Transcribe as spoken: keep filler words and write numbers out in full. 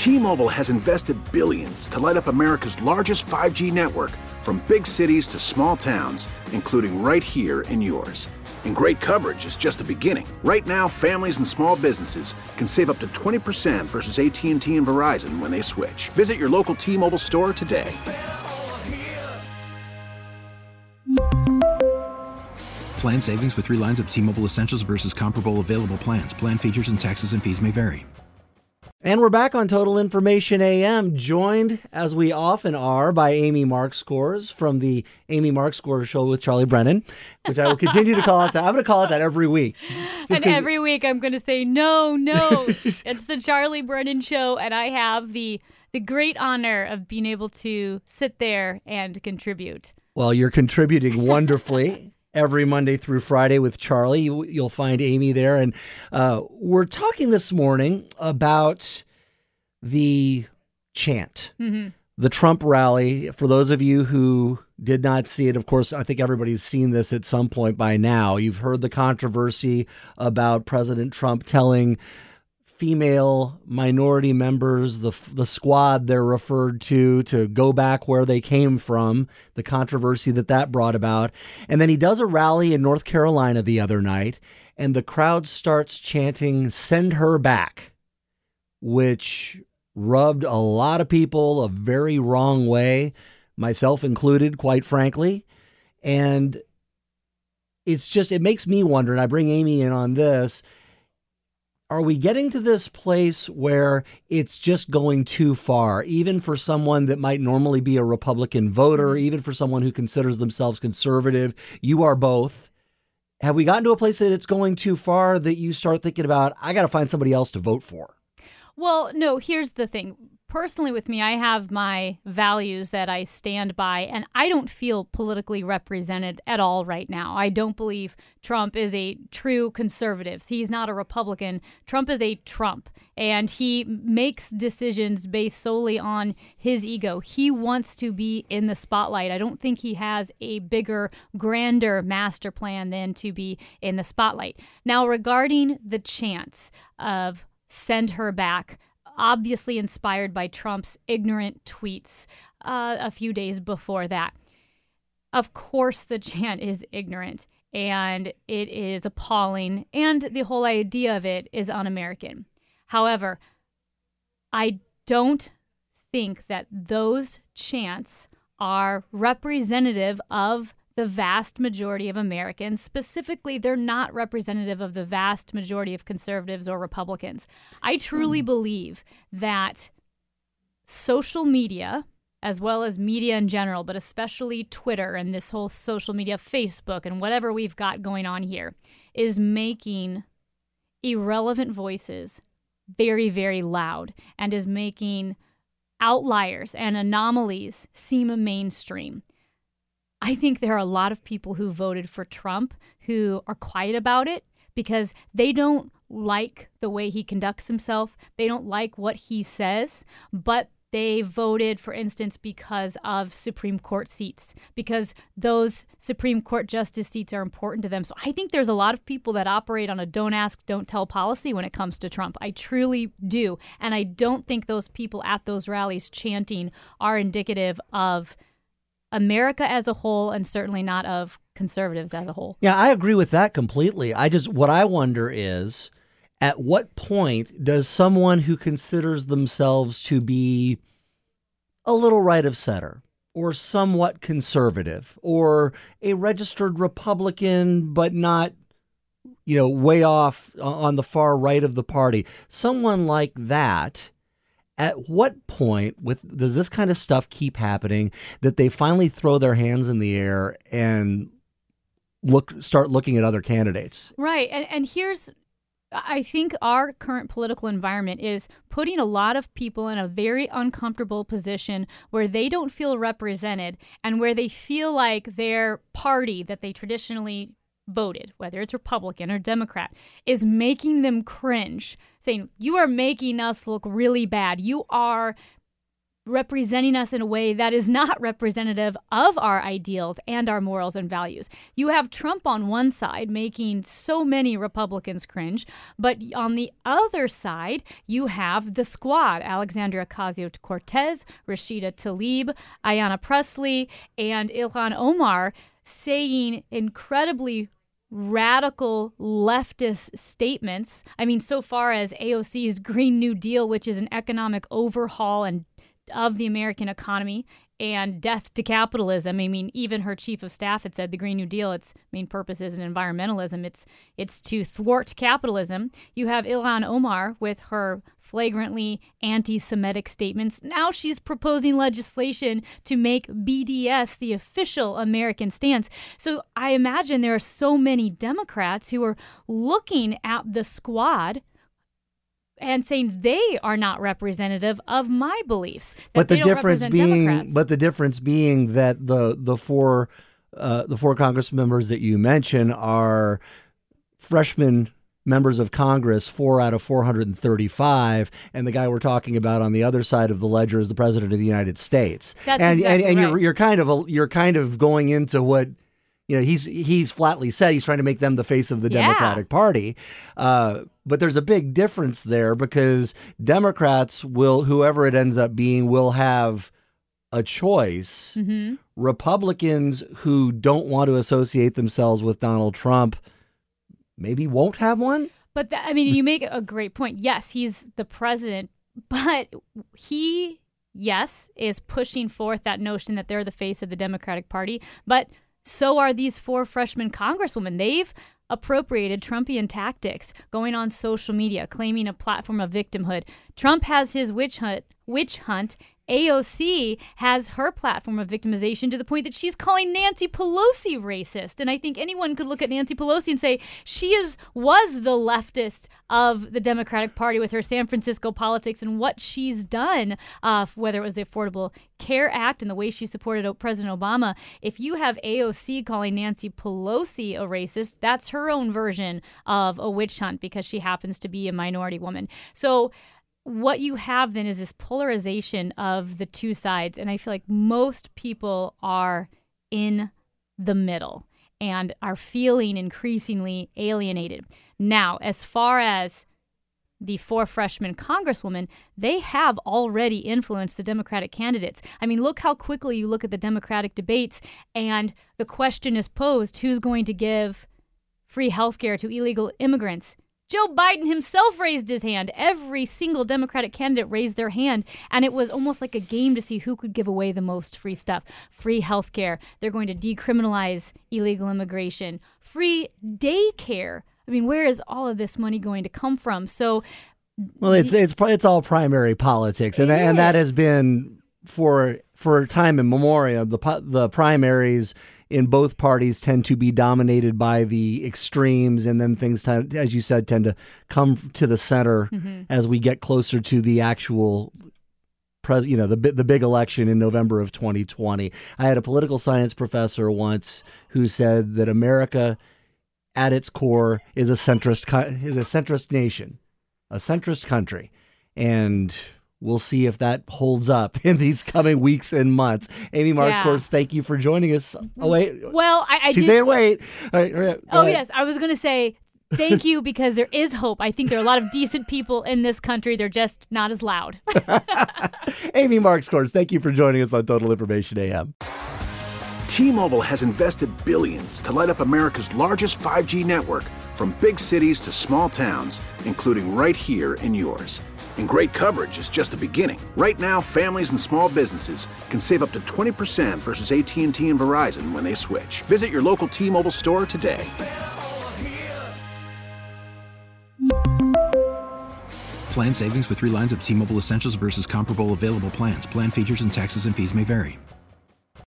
T-Mobile has invested billions to light up America's largest five G network, from big cities to small towns, including right here in yours. And great coverage is just the beginning. Right now, families and small businesses can save up to twenty percent versus A T and T and Verizon when they switch. Visit your local T-Mobile store today. Plan savings with three lines of T-Mobile Essentials versus comparable available plans. Plan features and taxes and fees may vary. And we're back on Total Information A M, joined, as we often are, by Amy Markscores from the Amy Markscores Show with Charlie Brennan, which I will continue to call it that. I'm going to call it that every week. And every week I'm going to say, no, no, it's the Charlie Brennan Show, and I have the the great honor of being able to sit there and contribute. Well, you're contributing wonderfully. Every Monday through Friday with Charlie. You'll find Amy there. And uh, we're talking this morning about the chant, mm-hmm. the Trump rally. For those of you who did not see it, of course, I think everybody's seen this at some point by now. You've heard the controversy about President Trump telling female minority members, the the squad they're referred to, to go back where they came from, the controversy that that brought about. And then he does a rally in North Carolina the other night, and the crowd starts chanting, "Send her back," which rubbed a lot of people a very wrong way, myself included, quite frankly. And it's just, it makes me wonder, and I bring Amy in on this, are we getting to this place where it's just going too far, even for someone that might normally be a Republican voter, even for someone who considers themselves conservative? You are both. Have we gotten to a place that it's going too far that you start thinking about, I got to find somebody else to vote for? Well, no, here's the thing. Personally, with me, I have my values that I stand by, and I don't feel politically represented at all right now. I don't believe Trump is a true conservative. He's not a Republican. Trump is a Trump, and he makes decisions based solely on his ego. He wants to be in the spotlight. I don't think he has a bigger, grander master plan than to be in the spotlight. Now, regarding the chance of "send her back," obviously inspired by Trump's ignorant tweets uh, a few days before that. Of course, the chant is ignorant, and it is appalling, and the whole idea of it is un-American. However, I don't think that those chants are representative of the vast majority of Americans. Specifically, they're not representative of the vast majority of conservatives or Republicans. I truly mm. believe that social media, as well as media in general, but especially Twitter and this whole social media, Facebook and whatever we've got going on here, is making irrelevant voices very, very loud, and is making outliers and anomalies seem mainstream. I think there are a lot of people who voted for Trump who are quiet about it because they don't like the way he conducts himself. They don't like what he says, but they voted, for instance, because of Supreme Court seats, because those Supreme Court justice seats are important to them. So I think there's a lot of people that operate on a don't ask, don't tell policy when it comes to Trump. I truly do. And I don't think those people at those rallies chanting are indicative of America as a whole, and certainly not of conservatives as a whole. Yeah, I agree with that completely. I just, what I wonder is, at what point does someone who considers themselves to be a little right of center, or somewhat conservative, or a registered Republican, but not, you know, way off on the far right of the party, someone like that, at what point with does this kind of stuff keep happening that they finally throw their hands in the air and look start looking at other candidates? Right. And and here's, I think our current political environment is putting a lot of people in a very uncomfortable position where they don't feel represented, and where they feel like their party that they traditionally voted, whether it's Republican or Democrat, is making them cringe, saying, you are making us look really bad. You are representing us in a way that is not representative of our ideals and our morals and values. You have Trump on one side making so many Republicans cringe, but on the other side, you have the squad, Alexandria Ocasio-Cortez, Rashida Tlaib, Ayanna Pressley, and Ilhan Omar saying incredibly radical leftist statements. I mean, so far as A O C's Green New Deal, which is an economic overhaul and of the American economy and death to capitalism. I mean, even her chief of staff had said the Green New Deal, its main purpose isn't environmentalism. It's it's to thwart capitalism. You have Ilhan Omar with her flagrantly anti-Semitic statements. Now she's proposing legislation to make B D S the official American stance. So I imagine there are so many Democrats who are looking at the squad and saying they are not representative of my beliefs. That But the they don't difference represent being, Democrats. but the difference being that the the four uh, the four Congress members that you mentioned are freshmen members of Congress, four out of four hundred thirty-five, and the guy we're talking about on the other side of the ledger is the president of the United States. That's and exactly and, and right. you're you're kind of a, you're kind of going into what. You know, he's he's flatly said he's trying to make them the face of the Yeah. Democratic Party. Uh, but there's a big difference there because Democrats will, whoever it ends up being, will have a choice. Mhm. Republicans who don't want to associate themselves with Donald Trump maybe won't have one. But that, I mean, you make a great point. Yes, he's the president, but he, yes, is pushing forth that notion that they're the face of the Democratic Party. But so are these four freshman congresswomen. They've appropriated Trumpian tactics, going on social media, claiming a platform of victimhood. Trump has his witch hunt, witch hunt. A O C has her platform of victimization to the point that she's calling Nancy Pelosi racist. And I think anyone could look at Nancy Pelosi and say she is was the leftist of the Democratic Party with her San Francisco politics and what she's done, uh, whether it was the Affordable Care Act and the way she supported President Obama. If you have A O C calling Nancy Pelosi a racist, that's her own version of a witch hunt because she happens to be a minority woman. So what you have then is this polarization of the two sides. And I feel like most people are in the middle and are feeling increasingly alienated. Now, as far as the four freshman congresswomen, they have already influenced the Democratic candidates. I mean, look how quickly you look at the Democratic debates and the question is posed, who's going to give free health care to illegal immigrants? Joe Biden himself raised his hand. Every single Democratic candidate raised their hand, and it was almost like a game to see who could give away the most free stuff. Free health care. They're going to decriminalize illegal immigration. Free daycare. I mean, where is all of this money going to come from? So, Well, it's it's it's all primary politics, and and that has been for for time immemorial. The po- the primaries in both parties tend to be dominated by the extremes, and then things, tend, as you said, tend to come to the center mm-hmm. as we get closer to the actual, pres- you know, the the big election in November of twenty twenty. I had a political science professor once who said that America, at its core, is a centrist co- is a centrist nation, a centrist country, and we'll see if that holds up in these coming weeks and months. Amy Marxworth, yeah. Thank you for joining us. Oh, wait. Well, I, I She's did... saying wait. All right, all right, oh, ahead. yes. I was going to say thank you because there is hope. I think there are a lot of decent people in this country. They're just not as loud. Amy Marxworth, thank you for joining us on Total Information A M. T-Mobile has invested billions to light up America's largest five G network, from big cities to small towns, including right here in yours. And great coverage is just the beginning. Right now, families and small businesses can save up to twenty percent versus A T and T and Verizon when they switch. Visit your local T-Mobile store today. Plan savings with three lines of T-Mobile Essentials versus comparable available plans. Plan features and taxes and fees may vary.